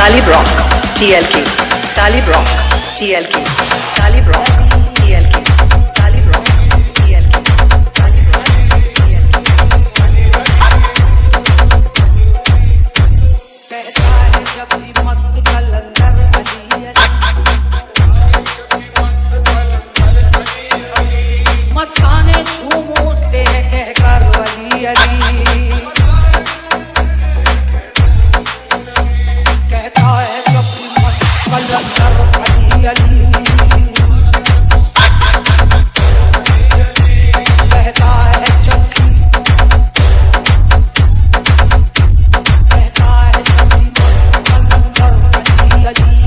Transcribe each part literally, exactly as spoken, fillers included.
Talib Rock, T L K, Talib Rock, T L K, Talib Rock, T L K, Talib Rock, T L K, Talib Rock, T L K. कहता है जब भी मस्त कलंदर मस्ताने झूम उठते हैं कहकर अली अली कहता है जब भी मस्त कलंदर अली अली कहता है जब भी कहता है जब भी मस्त कलंदर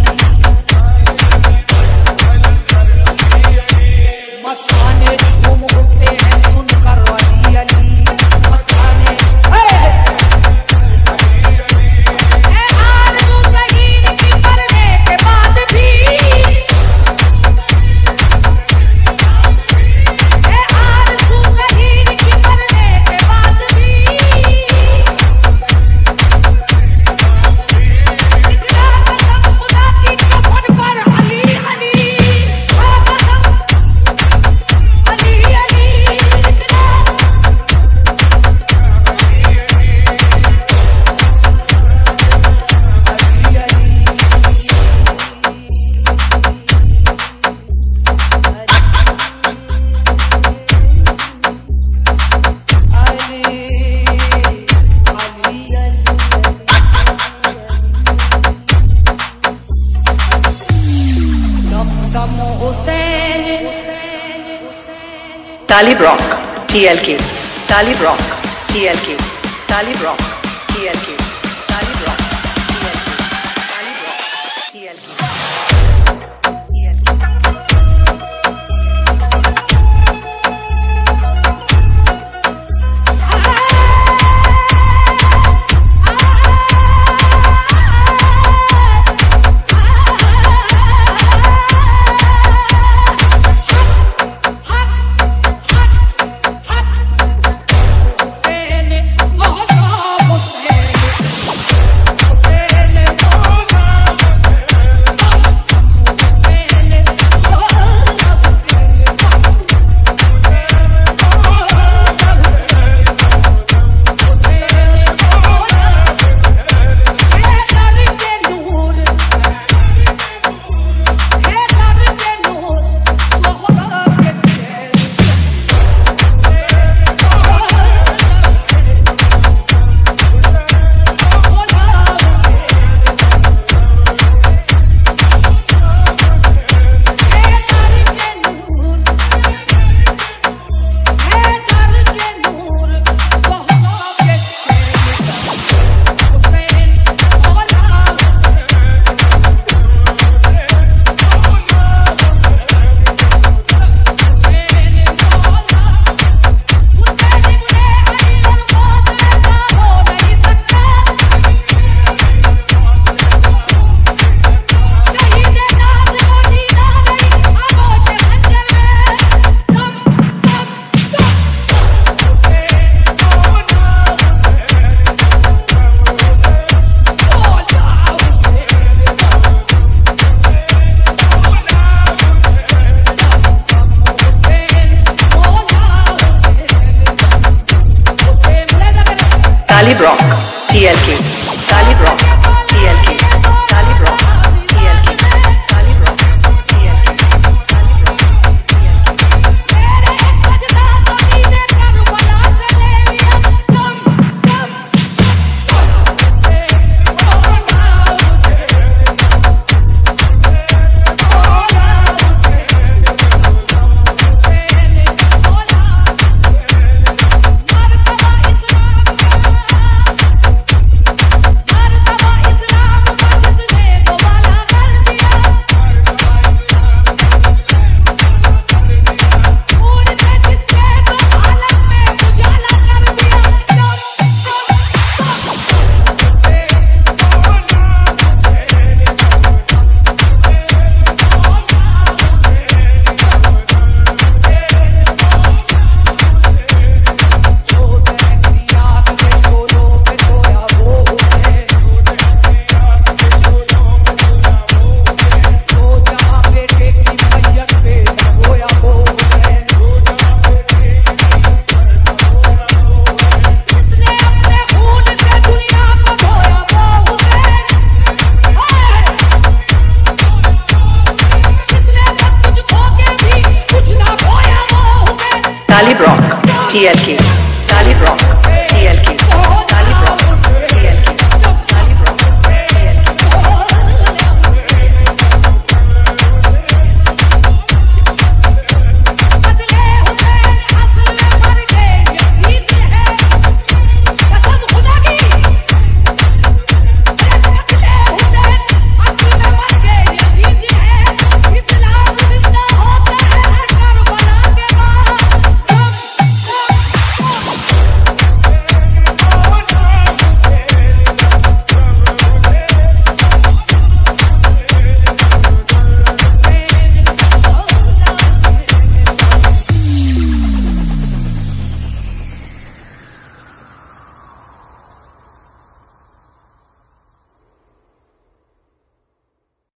अली अली मस्ताने झूम उठते हैं सुनकर Ali Ali मस्ताने Talib Rock, T L K, Talib Rock, T L K, Talib Rock, T L K, Talib Rock, T L K, Talib Rock, T L K. Talib Rock, T L K, Talib Rock, T L K, Talib Rock, T L K, Talib Rock, T L K, Talib Rock, T L K. Bye. T L K